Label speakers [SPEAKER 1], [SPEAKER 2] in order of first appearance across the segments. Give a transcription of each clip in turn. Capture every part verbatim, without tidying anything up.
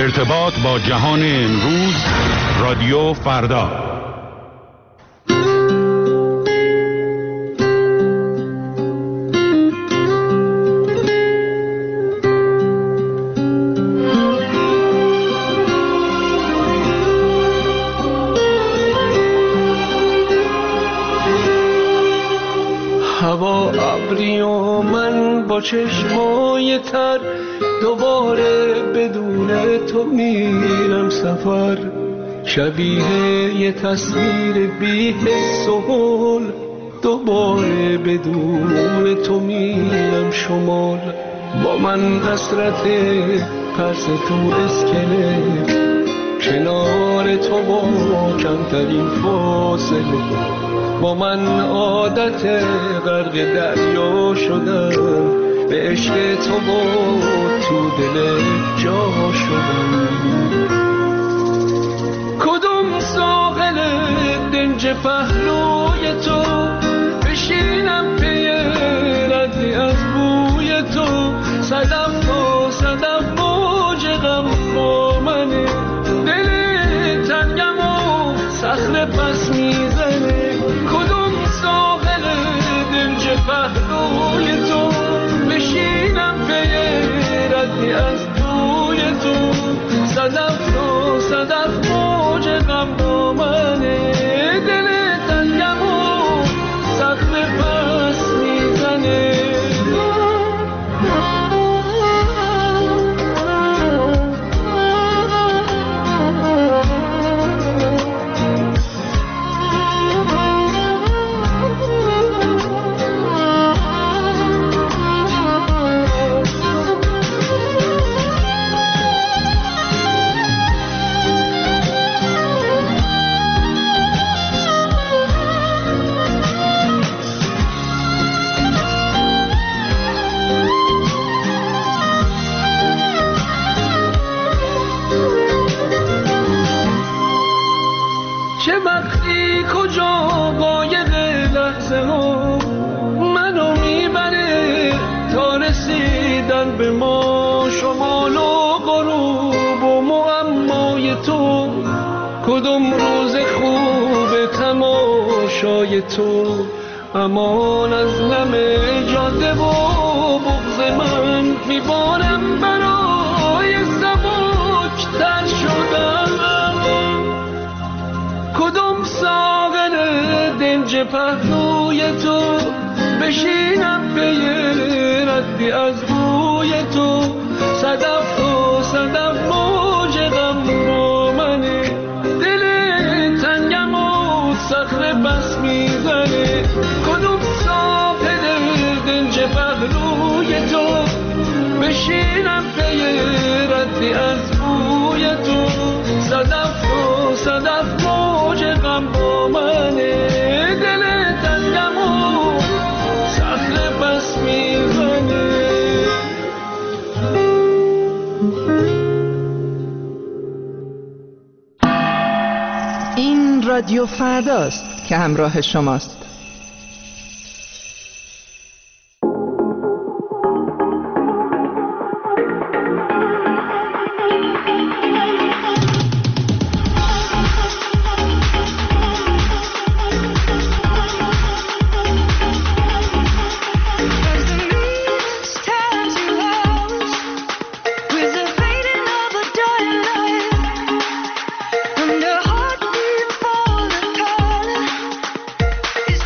[SPEAKER 1] ارتباط با جهان امروز، رادیو فردا.
[SPEAKER 2] هوا ابری و من با چشمای تر، دوباره بدون تو میرم سفر. شبیه یه تصویر بی حس و حال، دوباره بدون تو میرم شمال. با من حسرت پرس تو اسکله، کنار تو با کمترین فاصله. با من عادت غرق دریا شدم، به عشق تو با تو دل جا شدم. کدوم ساحل دنج پهلوی تو، بشینم پی ردی از بوی تو. صدف و صدف موج غم با منه، دل تنگم و صخره پس میزنه. کدوم ساحل دنج پهلوی تو، بشینم پی ردی از بوی تو. صدف و صدف موج غم با منه، دل تنگم و صخره پس میزنه. چه وقتی کجا قایق لحظه ها منو میبره تا رسیدن به ما. شمال و غروب و معمای تو، کدوم روز خوب تماشای تو. امان از نم جاده و بغض من، میبارم برای سبک تر شدم. کدوم ساغن دنج پهلوی تو، بشینم پی ردی از بوی تو. صدف و صدف موج غم با منه، دل تنگم و صخره بس میزنه. کدوم ساغن دنج پهلوی تو، بشینم پی ردی از بوی تو. صدف و صدف موج غم با منه، دل تنگم و صخره بس میزنه.
[SPEAKER 3] این رادیو فرداست که همراه شماست.
[SPEAKER 4] It's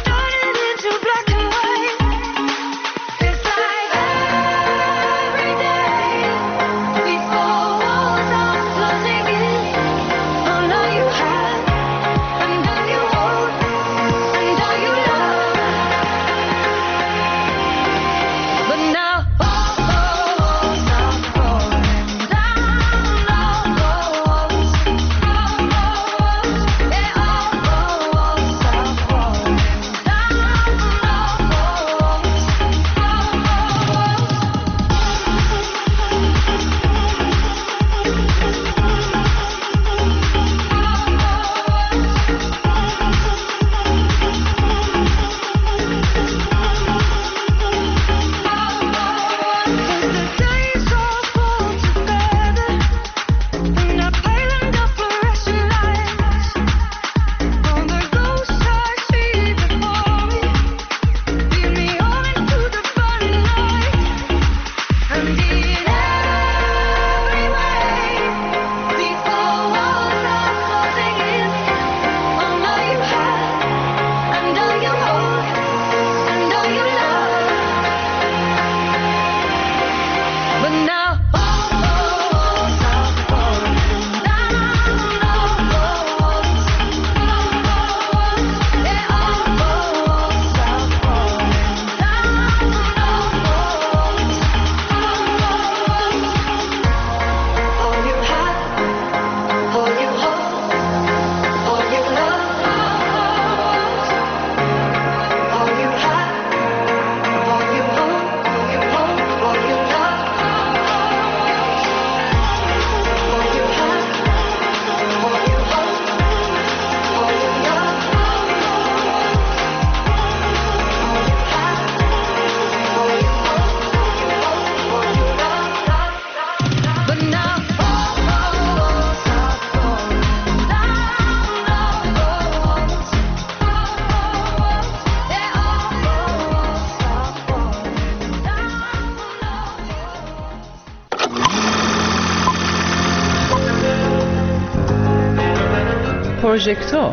[SPEAKER 3] پروژکتور.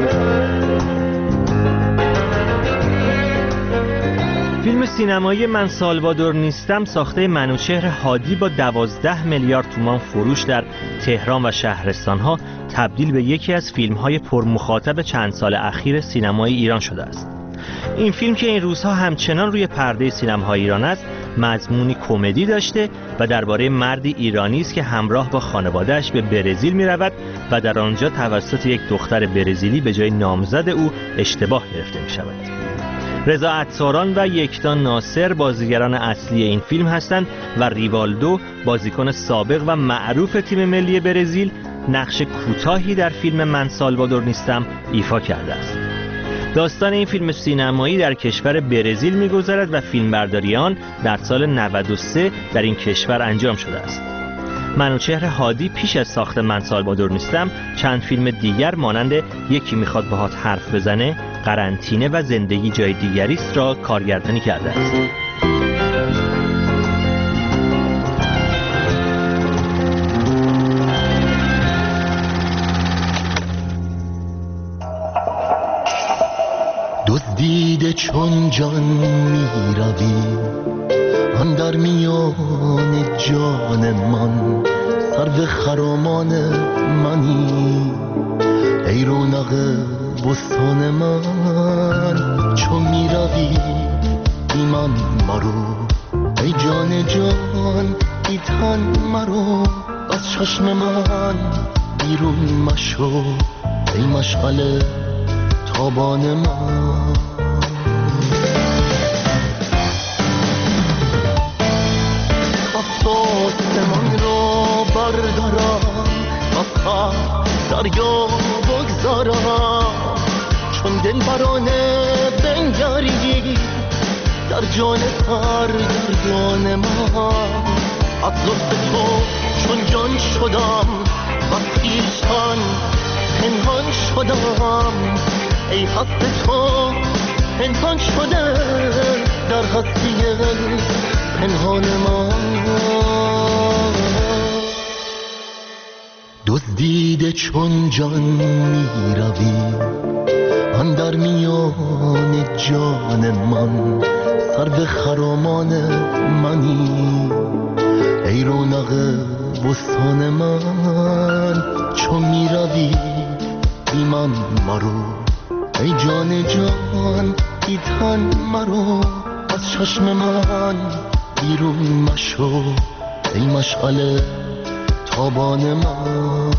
[SPEAKER 4] فیلم سینمایی من سالوادور نیستم ساخته منوچهر هادی با دوازده میلیارد تومان فروش در تهران و شهرستانها تبدیل به یکی از فیلم‌های پرمخاطب چند سال اخیر سینمای ایران شده است. این فیلم که این روزها همچنان روی پرده سینماهای ایران است، مضمونی کمدی داشته و درباره مردی ایرانی است که همراه با خانواده‌اش به برزیل می‌رود و در آنجا توسط یک دختر برزیلی به جای نامزد او اشتباه گرفته می‌شود. رضا عطاران و یکتا ناصر بازیگران اصلی این فیلم هستند و ریوالدو بازیکن سابق و معروف تیم ملی برزیل نقش کوتاهی در فیلم من سالوادور نیستم ایفا کرده است. داستان این فیلم سینمایی در کشور برزیل می‌گذرد و فیلمبرداری آن در سال نود و سه در این کشور انجام شده است. منوچهر هادی پیش از ساخت من سالوادور نیستم چند فیلم دیگر مانند یکی میخواد باهات حرف بزنه، قرنطینه و زندگی جای دیگری است را کارگردانی کرده است.
[SPEAKER 5] دزدیده چون جان می روی اندر میان جان من، سرو خرامان منی ای رونق بستان من. چون می روی بی من مرو ای جان جان، بی تن مرو از چشم من بیرون مشو ای مشغل تابان من. آسمان را بردارم از خط دریا بگذارم، چون دل برانه بنگری در جان سرگردان من. از لطف تو چون جان شدم و خویشتن پنهان شدم، ای هست تو پنهان شده در هستی پنهان من. دزدیده چون جان می روی اندر میان جان من، سرو خرامان منی ای رونق بستان من. چون می روی بی من مرو ای جان جان، بی تن مرو از چشم من بیرون مشو ای مشغل تابان من.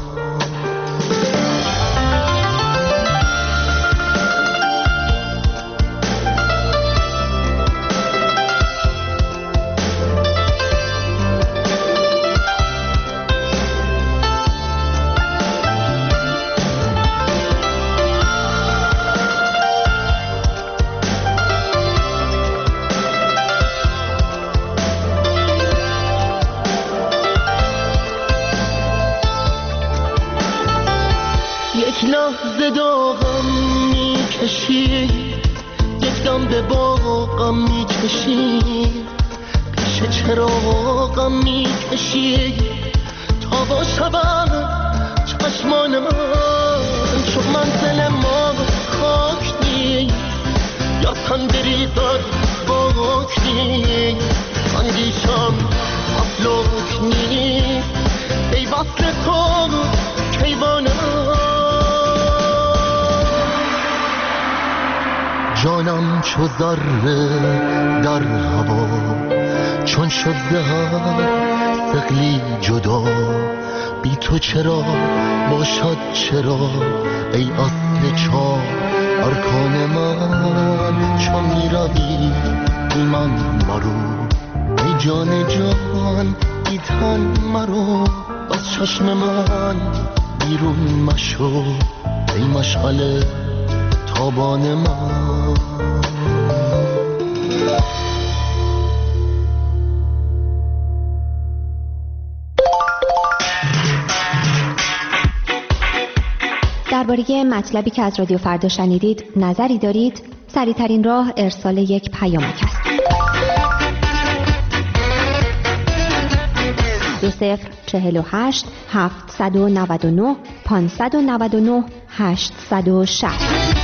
[SPEAKER 5] لحظه داغم میکشی، یک دم به باغم میکشی، پیش چراغم میکشی تا با شبم چشمان من. چون منزل ما خاک نیست یا تن بریزد باک نیست، اندیشم افلاک نیست ای وصل تو کیوانم. جانم چو ذره در هوا، چون شد زهر ثقلی جدا، بی تو چرا باشد چرا ای اصل چار ارکان من. چون می روی بی من مرو ای جان جان، بی تن مرو از چشم من بیرون مشو ای مشغل تابان من.
[SPEAKER 6] درباره مطلبی که از رادیو فردا شنیدید نظری دارید؟ سریع‌ترین راه ارسال یک پیامک است. دو صفر چهل و هشت هفتصد و نود و نه پانصد و نود و نه هشتصد و شصت.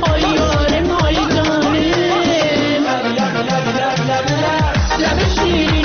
[SPEAKER 2] Let me see.